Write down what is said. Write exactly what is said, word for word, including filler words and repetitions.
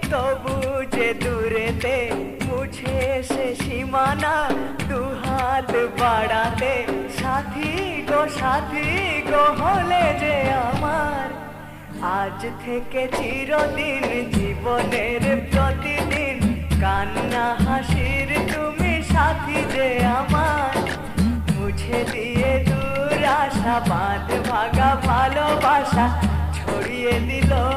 তবু যে দূরেতে মুছে সে সীমানা, দুহাত বাড়াতে সাথী গো সাথী গো হলে যে আমার। আজ থেকে চিরদিন জীবনের প্রতিদিন কান্না হাসির তুমি সাথী যে আমার। মুছে দিয়ে দূর আশা, বাঁধ ভাঙা ভালোবাসা ছড়িয়ে দিল